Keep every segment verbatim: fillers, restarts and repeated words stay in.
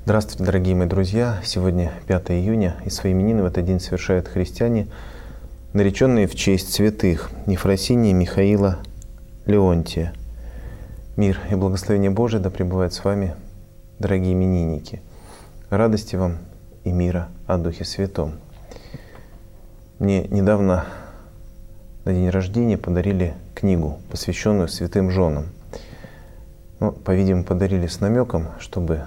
Здравствуйте, дорогие мои друзья! Сегодня пятое июня, и свои именины в этот день совершают христиане, нареченные в честь святых Ефросинии, Михаила, Леонтия. Мир и благословение Божие да пребывает с вами, дорогие именинники. Радости вам и мира о Духе Святом. Мне недавно на день рождения подарили книгу, посвященную святым женам. Ну, по-видимому, подарили с намеком, чтобы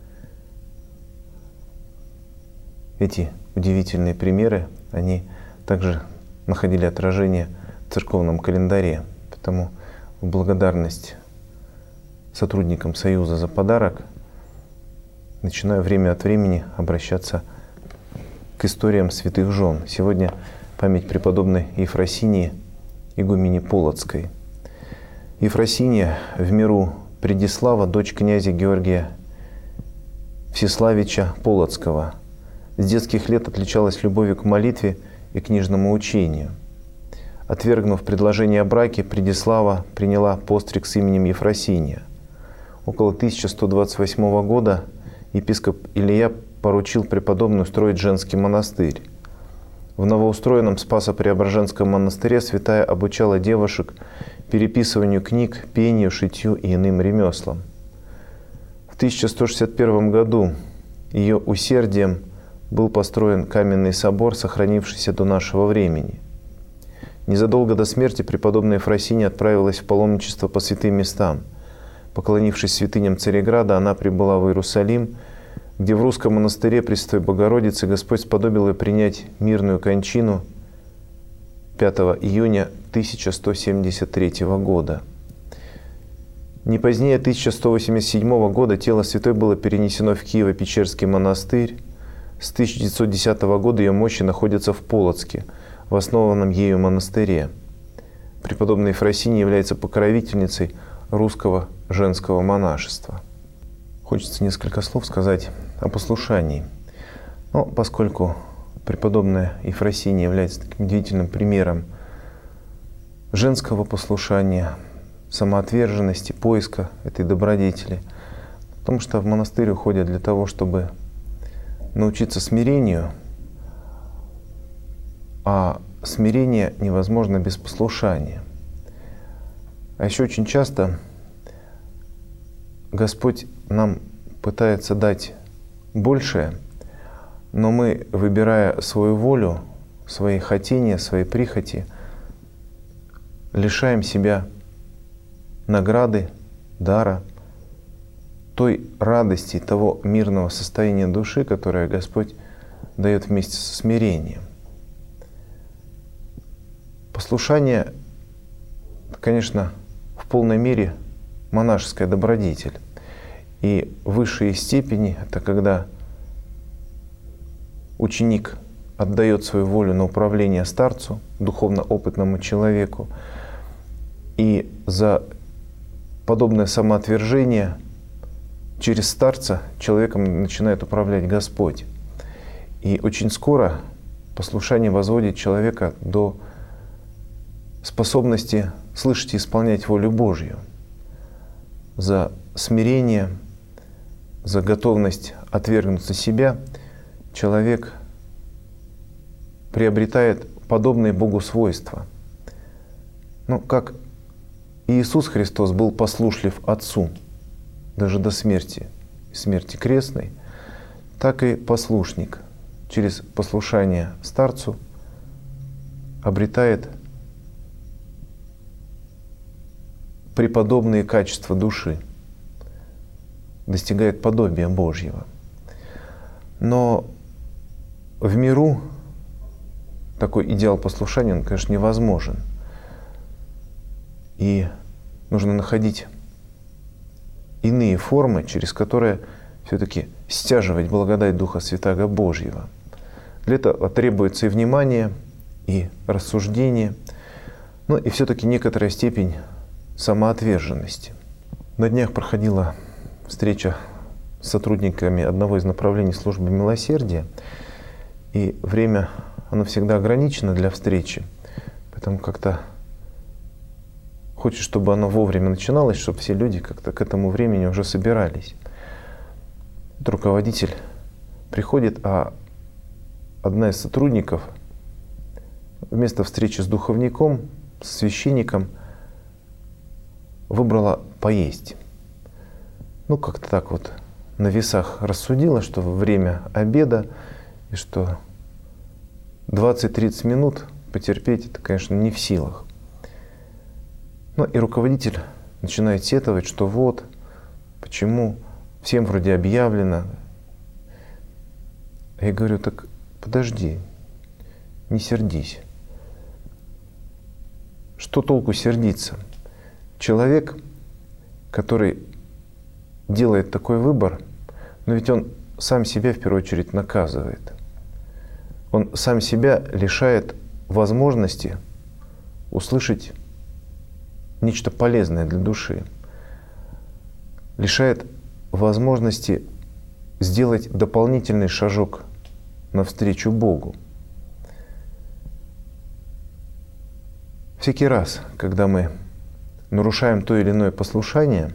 эти удивительные примеры, они также находили отражение в церковном календаре. Потому в благодарность сотрудникам Союза за подарок начинаю время от времени обращаться к историям святых жен. Сегодня память преподобной Ефросинии, игумени Полоцкой. Ефросиния, в миру Предислава, дочь князя Георгия Всеславича Полоцкого. С детских лет отличалась любовью к молитве и книжному учению. Отвергнув предложение о браке, Предислава приняла постриг с именем Ефросиния. Около тысяча сто двадцать восьмого года епископ Илья поручил преподобную строить женский монастырь. В новоустроенном Спасо-Преображенском монастыре святая обучала девушек переписыванию книг, пению, шитью и иным ремеслам. В тысяча сто шестьдесят первом году ее усердием был построен каменный собор, сохранившийся до нашего времени. Незадолго до смерти преподобная Ефросиния отправилась в паломничество по святым местам. Поклонившись святыням Цареграда, она прибыла в Иерусалим, где в русском монастыре Пресвятой Богородицы Господь сподобил ее принять мирную кончину пятого июня тысяча сто семьдесят третьего года. Не позднее тысяча сто восемьдесят седьмого года тело святой было перенесено в Киево-Печерский монастырь. С тысяча девятьсот десятого года ее мощи находятся в Полоцке, в основанном ею монастыре. Преподобная Ефросиния является покровительницей русского женского монашества. Хочется несколько слов сказать о послушании. Но поскольку преподобная Ефросиния является таким удивительным примером женского послушания, самоотверженности, поиска этой добродетели, потому что в монастырь уходят для того, чтобы научиться смирению, а смирение невозможно без послушания. А еще очень часто Господь нам пытается дать большее, но мы, выбирая свою волю, свои хотения, свои прихоти, лишаем себя награды, дара, той радости, того мирного состояния души, которое Господь дает вместе со смирением. Послушание, конечно, в полной мере монашеская добродетель. И высшие степени — это когда ученик отдает свою волю на управление старцу, духовно опытному человеку, и за подобное самоотвержение через старца человеком начинает управлять Господь. И очень скоро послушание возводит человека до способности слышать и исполнять волю Божью. За смирение, за готовность отвергнуться себя человек приобретает подобные Богу свойства. Ну, как Иисус Христос был послушлив Отцу даже до смерти, смерти крестной, так и послушник через послушание старцу обретает преподобные качества души, достигает подобия Божьего. Но в миру такой идеал послушания, он, конечно, невозможен. И нужно находить иные формы, через которые все-таки стяживать благодать Духа Святаго Божьего. Для этого требуется и внимание, и рассуждение, ну и все-таки некоторая степень самоотверженности. На днях проходила встреча с сотрудниками одного из направлений службы милосердия, и время, оно всегда ограничено для встречи, поэтому как-то хочет, чтобы оно вовремя начиналось, чтобы все люди как-то к этому времени уже собирались. Тут руководитель приходит, а одна из сотрудников вместо встречи с духовником, с священником, выбрала поесть. Ну, как-то так вот на весах рассудила, что время обеда, и что двадцать-тридцать минут потерпеть это, конечно, не в силах. Ну и руководитель начинает сетовать, что вот, почему, всем вроде объявлено. Я говорю, так подожди, не сердись. Что толку сердиться? Человек, который делает такой выбор, но ведь он сам себя в первую очередь наказывает. Он сам себя лишает возможности услышать нечто полезное для души, лишает возможности сделать дополнительный шажок навстречу Богу. Всякий раз, когда мы нарушаем то или иное послушание,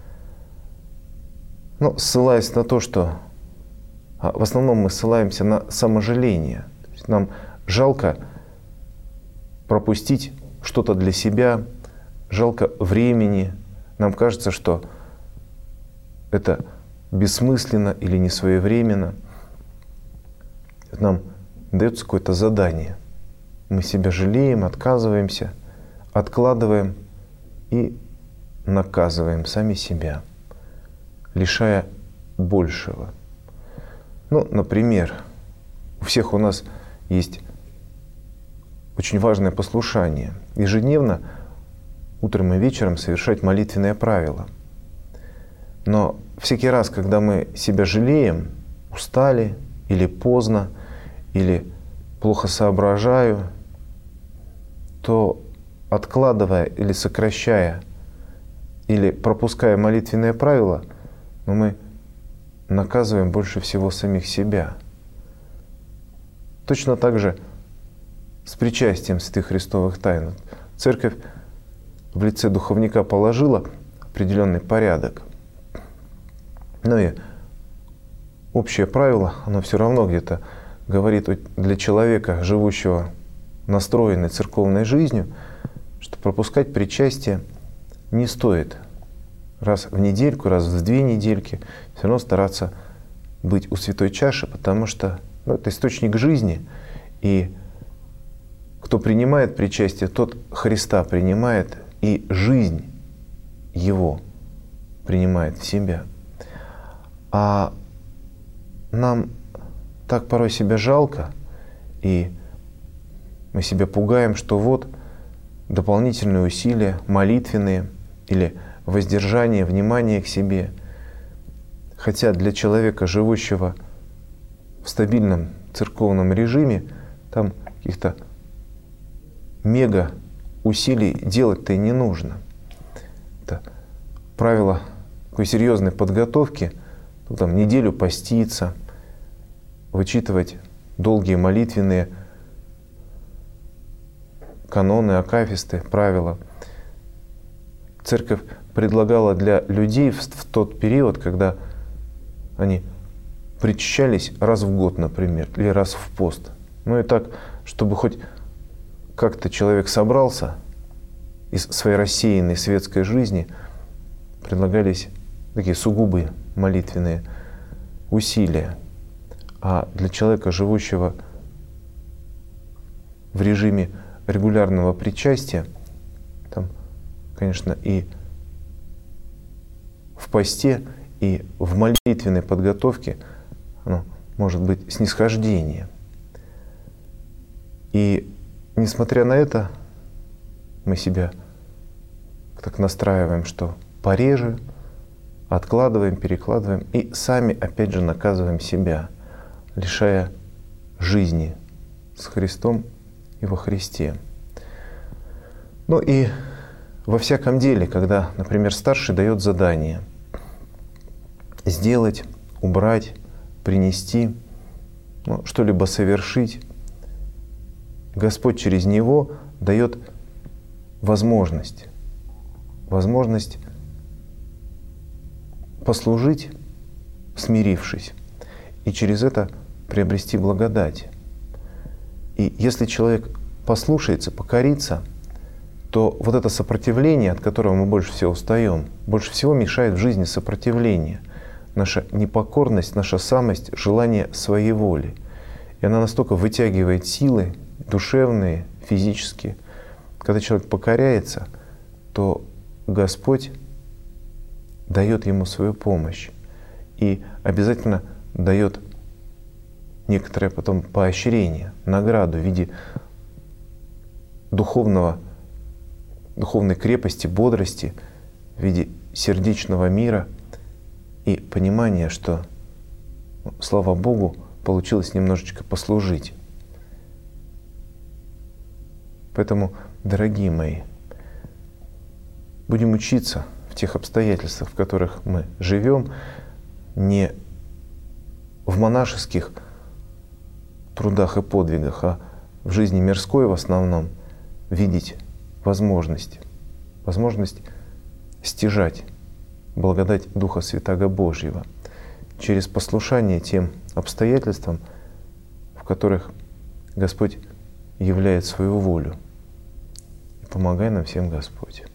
ну, ссылаясь на то, что в основном мы ссылаемся на саможаление. То есть нам жалко пропустить что-то для себя, жалко времени. Нам кажется, что это бессмысленно или несвоевременно. Нам дается какое-то задание. Мы себя жалеем, отказываемся, откладываем и наказываем сами себя, лишая большего. Ну, например, у всех у нас есть очень важное послушание. Ежедневно, утром и вечером совершать молитвенное правило. Но всякий раз, когда мы себя жалеем, устали или поздно, или плохо соображаю, то откладывая или сокращая, или пропуская молитвенное правило, но мы наказываем больше всего самих себя. Точно так же с причастием святых христовых тайн. Церковь в лице духовника положила определенный порядок. Ну и общее правило, оно все равно где-то говорит для человека, живущего настроенной церковной жизнью, что пропускать причастие не стоит. Раз в недельку, раз в две недельки все равно стараться быть у святой чаши, потому что ну, это источник жизни. И кто принимает причастие, тот Христа принимает, и жизнь Его принимает в себя. А нам так порой себя жалко, и мы себя пугаем, что вот дополнительные усилия, молитвенные или воздержание, внимание к себе. Хотя для человека, живущего в стабильном церковном режиме, там каких-то мега усилий делать-то и не нужно. Это правило такой серьезной подготовки, ну, там, неделю поститься, вычитывать долгие молитвенные каноны, акафисты, правила. Церковь предлагала для людей в, в тот период, когда они причащались раз в год, например, или раз в пост. Ну и так, чтобы хоть как-то человек собрался из своей рассеянной светской жизни, предлагались такие сугубые молитвенные усилия. А для человека, живущего в режиме регулярного причастия, там, конечно, и в посте, и в молитвенной подготовке оно может быть снисхождение. И несмотря на это, мы себя так настраиваем, что пореже, откладываем, перекладываем и сами опять же наказываем себя, лишая жизни с Христом и во Христе. Ну и во всяком деле, когда, например, старший дает задание сделать, убрать, принести, ну, что-либо совершить, Господь через него дает возможность, возможность послужить смирившись, и через это приобрести благодать. И если человек послушается, покорится, то вот это сопротивление, от которого мы больше всего устаем, больше всего мешает в жизни сопротивление. Наша непокорность, наша самость, желание своей воли. И она настолько вытягивает силы душевные, физические. Когда человек покоряется, то Господь дает ему свою помощь. И обязательно дает некоторое потом поощрение, награду в виде духовного, духовной крепости, бодрости, в виде сердечного мира и понимания, что, слава Богу, получилось немножечко послужить. Поэтому, дорогие мои, будем учиться в тех обстоятельствах, в которых мы живем, не в монашеских трудах и подвигах, а в жизни мирской в основном видеть возможность, возможность стяжать благодать Духа Святаго Божьего через послушание тем обстоятельствам, в которых Господь являет свою волю. И помогай нам всем Господь.